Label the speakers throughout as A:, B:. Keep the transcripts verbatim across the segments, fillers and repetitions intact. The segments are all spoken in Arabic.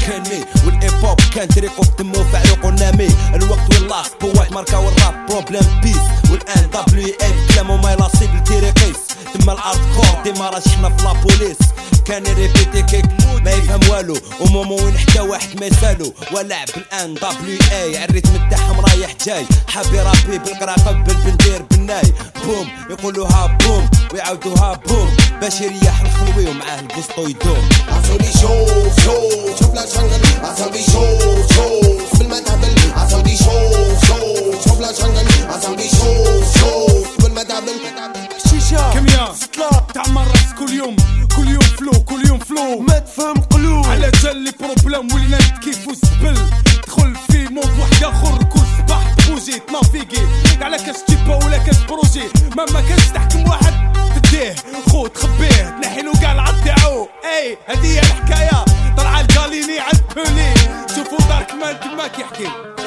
A: كاني والايبوب كان تريقو بدمو فعلوق ونامي الوقت واللاص بوات ماركا والراب بروبليم بيس والان دبليو اي بكلامو ما يلاصيب لتيريقيس تما الارض كور ديما راه شفنا في لابوليس كان يريبيتي كيك ما يفهم والو ومومو وين حتى واحد ما يسالو ولعب الان دبليو اي الريتم تاعهم رايح جاي حابي رابي بالقراقه بالبندير بالناي بوم يقولوها بوم ويعاودوها بوم باش يريح الخلوي ومعاه البسطو يدوم
B: عصودي شوف شوف شوف لا شنغل عصودي شوف شوف قبل ما تهبل عصودي شوف شوف شوف لا شنغل عصودي شوف شوف قبل ما تهبل
C: شيشة كمية ستلا تعمر راس كل يوم كل يوم فلو كل يوم فلو
B: ما تفهم قلوب
C: على جال بروبلام ولينا كيف وسبل دخل في مود واحد اخر كل صباح بوجي تنافيكي على كاش تيبا ولا كاش بروجي ما ما كاش تحكم واحد تديه خو تخبيه تنحيلو كاع العض تاعو اي هذه هي الحكايه طلع القاليني عند بولي شوفوا دارك مان تما كيحكي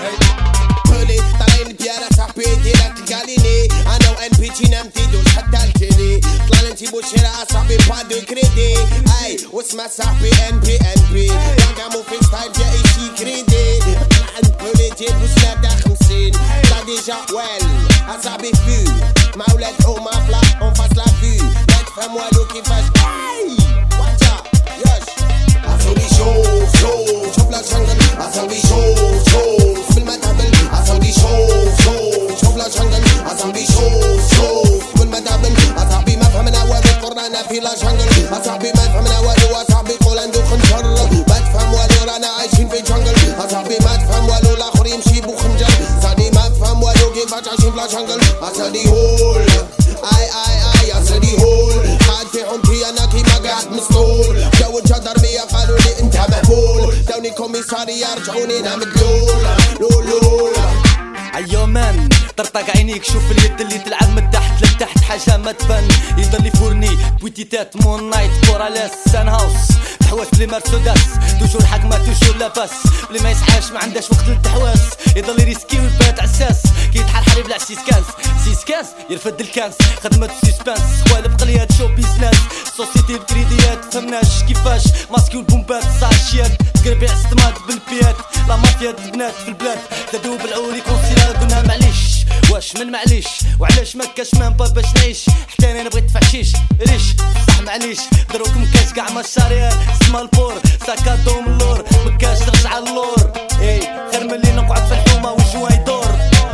B: بولي طالعين البيارة صاحبي ديرك القاليني انا وان بي تي نمتيدوش حتى الجيلي طلعنا نجيبو شراء صاحبي با دو كريدي اي واسمع صاحبي ان بي ان بي راقامو في ستايل جاي شي كريدي طلع عند بولي جيبو سنادة خمسين طلع ديجا ويل اصاحبي فيو مع ولاد حومة بلا اون فاس لا فيو ما تفهم والو كيفاش اي واتشا ياش عصودي شوف شوف شوف لا شنغل عصودي شوف شوف قبل ما تهبل عصودي شوف شوف شوف لا شنغل عصودي شوف شوف قبل ما تهبل اصاحبي ما فهمنا والو قرانا في لا شنغل اصاحبي ما فهمنا والو اصاحبي قول عنده خنجر ما تفهم والو رانا عايشين في جنجل اصاحبي ما تفهم والو الاخر يمشي بخنجر صاحبي ما تفهم والو كيفاش عايشين في لا شنغل اصاحبي هول اي اي اي اصاحبي هول قاعد في عمتي انا كيما قاعد مسطول جو الجدرمية قالوا لي انت مهبول دوني كوميسارية رجعوني انا مدلول لولول
D: ايو مان طرطق عينيك شوف اليد اللي تلعب من تحت لتحت حاجه ما تبان يضل يفورني بويتيتات مون نايت كورالاس سان هاوس تحواس بلي مرسوداس توجور حكمه توجور لاباس بلي ما يصحاش ما عندهاش وقت للتحواس يضل يريسكي ويبات عساس كي يتحر حريب بلا سيسكانس سيسكانس يرفد الكانس خدمه سيسبانس خوالب قليات شو بيزنس سوسيتي الكريديات فهمناش كيفاش ماسكي والبومبات صاشيات قربي استماد بالبيات لا مافيا بنات في البلاد تدوب العوري كونسيلا قلنا معليش واش من معليش وعلاش ما كاش مان با باش نعيش حتى انا بغيت فحشيش ريش صح معليش دروكم كاش كاع ما الشارير سما البور ساكادو من اللور مكاش ترجع اللور اي خير ملي نقعد في الحومه والجوا يدور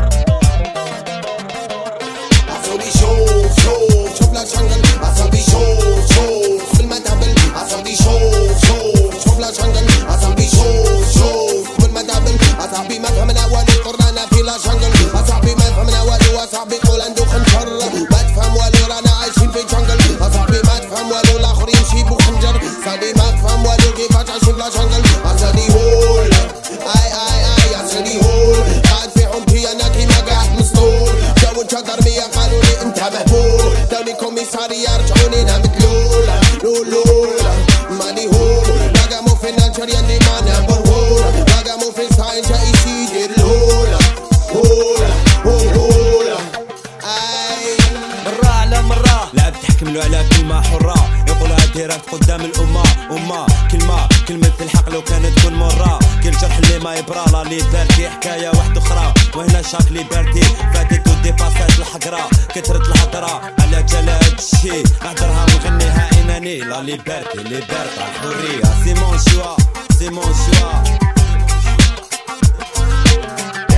B: عصودي شوف شوف شوف لا شنغل عصودي شوف شوف قبل ما تهبل عصودي شوف شوف شوف لا شنغل عصودي شوف شوف قبل ما تهبل اصاحبي ما فهمنا والو قرانا في لا شنغل اصاحبي ما فهمنا والو اصاحبي قول عنده خنجر ما تفهم والو رانا عايشين في جنجل اصاحبي ما تفهم والو الاخر يمشي بخنجر صاحبي ما تفهم والو كيفاش عايشين في لا شنغل اصاحبي هول اي اي اي اصاحبي هول قاعد في عمتي انا كيما قاعد مسطول جو الجدرمية قالوا لي انت مهبول دوني كوميسارية رجعوني انا مدلول لولول ماني هول راقامو في نيجيريا ديما نمبر هول راقامو في ستايل جاي يدير الهول هول هول هول اي
D: مرة على مرة
A: لعب تحكم له على كلمة حرة يقولها ديريكت قدام الأمة أمة كلمة كلمة الحق لو كانت تكون مرة كل جرح اللي ما يبرى لا ليبرتي حكاية واحدة أخرى وهنا شاك ليبرتي فاتت وديباسات الحقرة كترت الهضرة على جال هادشي نهدرها ونغنيها إناني لا ليبرتي ليبرتا الحرية سي مون شوا سي مون شوا